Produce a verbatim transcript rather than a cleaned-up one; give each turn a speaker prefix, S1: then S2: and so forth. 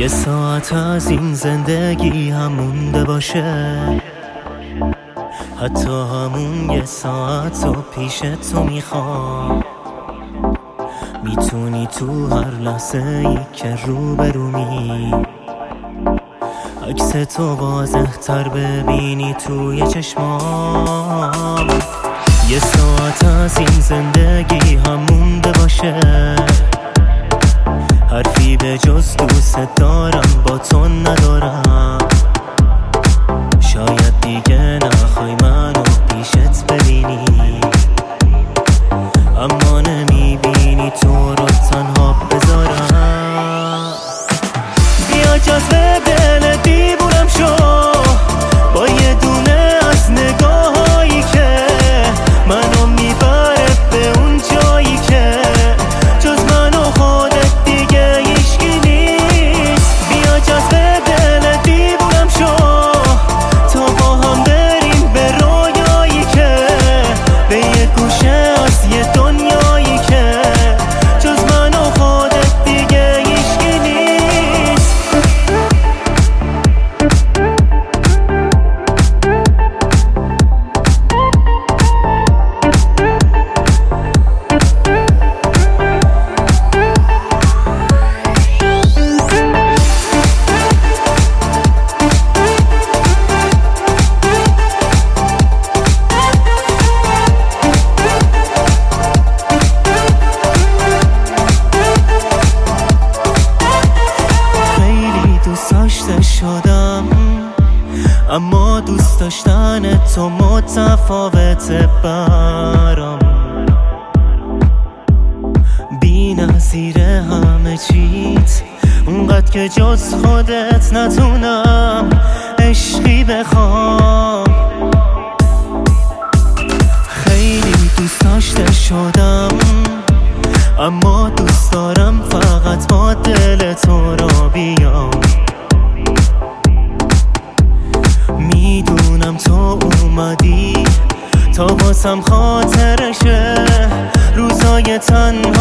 S1: یه ساعت از این زندگی هم مونده باشه، حتی همون یه ساعت رو پیش تو میخوام. میتونی تو هر لحظه ای که روبرومی عکس تو واضح تر ببینی توی چشمام. یه ساعت از این زندگی هم مونده باشه، حرفی به جز دوست دارم با تو ندارم. شاید دیگه نخوای منو پیشت ببینی، اما نمیبینی تو رو تنها بذارم. بیا جذب دل دیوونم شو با یه دونه از نگاهایی که منو میبره به اون جایی که جز من و خودت دیگه هیچکی نیست. بیا جذب دل دیوونم شو تا با هم بریم به رویایی که به یه گوشه از یه دنیایی که جز من و خودت دیگه هیچکی نیست. شدم اما دوست داشتن تو متفاوته برام، بی نظیر همه چیت، اونقدر که جز خودت نتونم عشقی بخوام. خیلی دوست داشته شدم اما دوست دارم فقط با دل تو را بیام. میدونم تو اومدی تا واسم خاطرشه روزای تنها